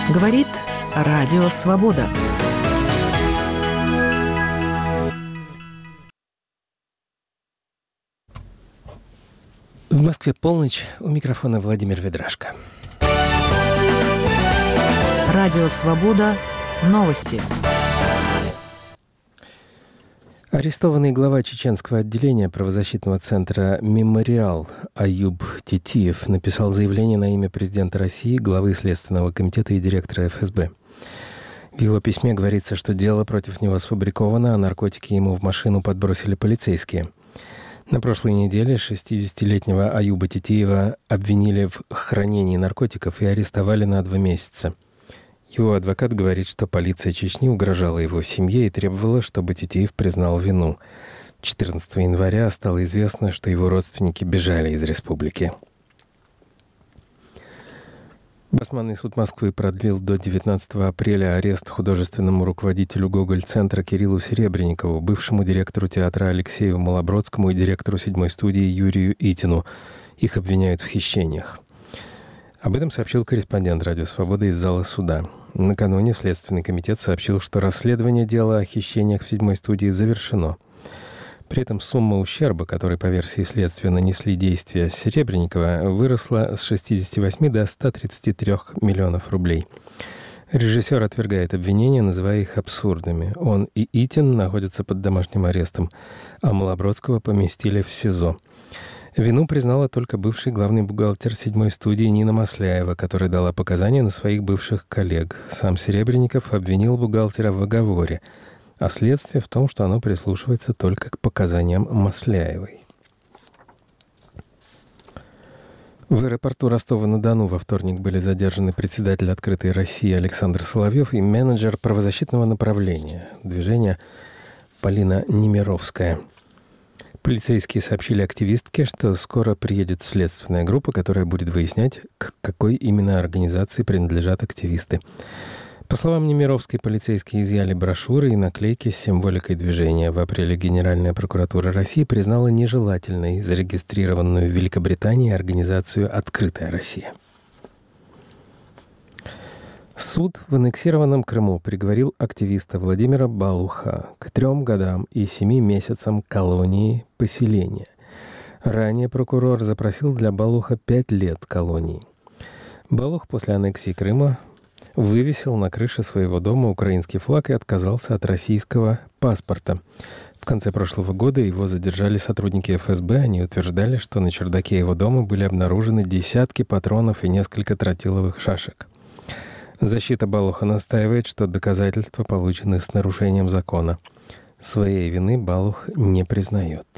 Говорит Радио Свобода. В Москве полночь. У микрофона Владимир Ведрашко. Радио Свобода. Новости. Арестованный глава чеченского отделения правозащитного центра «Мемориал» Аюб Тетиев написал заявление на имя президента России, главы Следственного комитета и директора ФСБ. В его письме говорится, что дело против него сфабриковано, а наркотики ему в машину подбросили полицейские. На прошлой неделе 60-летнего Аюба Тетиева обвинили в хранении наркотиков и арестовали на 2 месяца. Его адвокат говорит, что полиция Чечни угрожала его семье и требовала, чтобы Тетиев признал вину. 14 января стало известно, что его родственники бежали из республики. Басманный суд Москвы продлил до 19 апреля арест художественному руководителю Гоголь-центра Кириллу Серебренникову, бывшему директору театра Алексею Малобродскому и директору 7-й студии Юрию Итину. Их обвиняют в хищениях. Об этом сообщил корреспондент «Радио Свобода» из зала суда. Накануне Следственный комитет сообщил, что расследование дела о хищениях в 7-й студии завершено. При этом сумма ущерба, который по версии следствия нанесли действия Серебренникова, выросла с 68 до 133 миллионов рублей. Режиссер отвергает обвинения, называя их абсурдными. Он и Итин находятся под домашним арестом, а Малобродского поместили в СИЗО. Вину признала только бывший главный бухгалтер 7-й студии Нина Масляева, которая дала показания на своих бывших коллег. Сам Серебренников обвинил бухгалтера в оговоре, а следствие в том, что оно прислушивается только к показаниям Масляевой. В аэропорту Ростова-на-Дону во вторник были задержаны председатель «Открытой России» Александр Соловьев и менеджер правозащитного направления движения Полина Немировская. Полицейские сообщили активистке, что скоро приедет следственная группа, которая будет выяснять, к какой именно организации принадлежат активисты. По словам Немировской, полицейские изъяли брошюры и наклейки с символикой движения. В апреле Генеральная прокуратура России признала нежелательной зарегистрированную в Великобритании организацию «Открытая Россия». Суд в аннексированном Крыму приговорил активиста Владимира Балуха к 3 годам и 7 месяцам колонии поселения. Ранее прокурор запросил для Балуха 5 лет колонии. Балух после аннексии Крыма вывесил на крыше своего дома украинский флаг и отказался от российского паспорта. В конце прошлого года его задержали сотрудники ФСБ. Они утверждали, что на чердаке его дома были обнаружены десятки патронов и несколько тротиловых шашек. Защита Балуха настаивает, что доказательства получены с нарушением закона. Своей вины Балух не признает.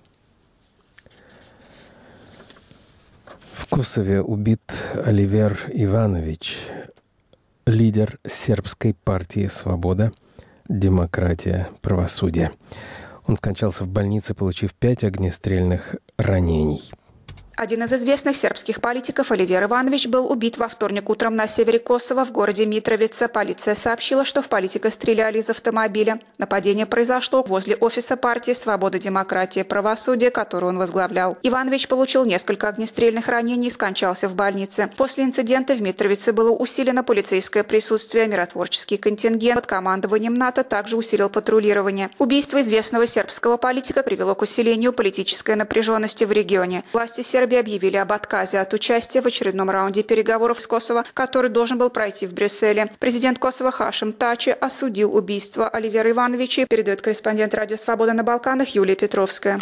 В Косове убит Оливер Иванович, лидер сербской партии «Свобода, демократия, правосудие». Он скончался в больнице, получив 5 огнестрельных ранений. Один из известных сербских политиков, Оливер Иванович, был убит во вторник утром на севере Косово в городе Митровица. Полиция сообщила, что в политика стреляли из автомобиля. Нападение произошло возле офиса партии «Свобода, демократия, правосудие», которую он возглавлял. Иванович получил несколько огнестрельных ранений и скончался в больнице. После инцидента в Митровице было усилено полицейское присутствие. Миротворческий контингент под командованием НАТО также усилил патрулирование. Убийство известного сербского политика привело к усилению политической напряженности в регионе. Власти Сербии объявили об отказе от участия в очередном раунде переговоров с Косово, который должен был пройти в Брюсселе. Президент Косово Хашим Тачи осудил убийство Оливера Ивановича, передает корреспондент «Радио Свобода» на Балканах Юлия Петровская.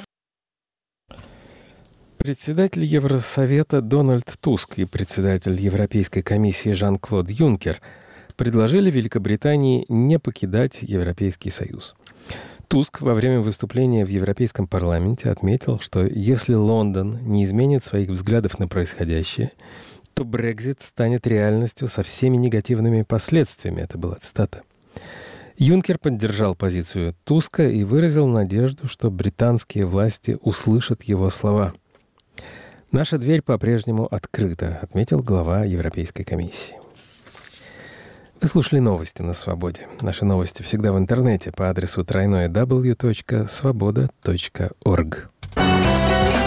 Председатель Евросовета Дональд Туск и председатель Европейской комиссии Жан-Клод Юнкер предложили Великобритании не покидать Европейский Союз. Туск во время выступления в Европейском парламенте отметил, что если Лондон не изменит своих взглядов на происходящее, то Брексит станет реальностью со всеми негативными последствиями. Это была цитата. Юнкер поддержал позицию Туска и выразил надежду, что британские власти услышат его слова. «Наша дверь по-прежнему открыта», — отметил глава Европейской комиссии. Вы слушали новости на Свободе. Наши новости всегда в интернете по адресу www.svoboda.org.